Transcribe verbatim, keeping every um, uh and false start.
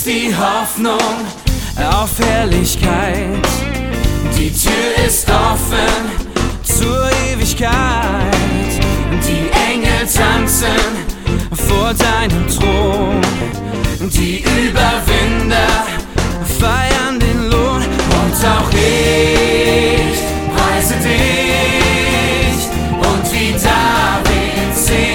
ist die Hoffnung auf Herrlichkeit. Die Tür ist offen zur Ewigkeit. Die Engel tanzen vor deinem Thron. Die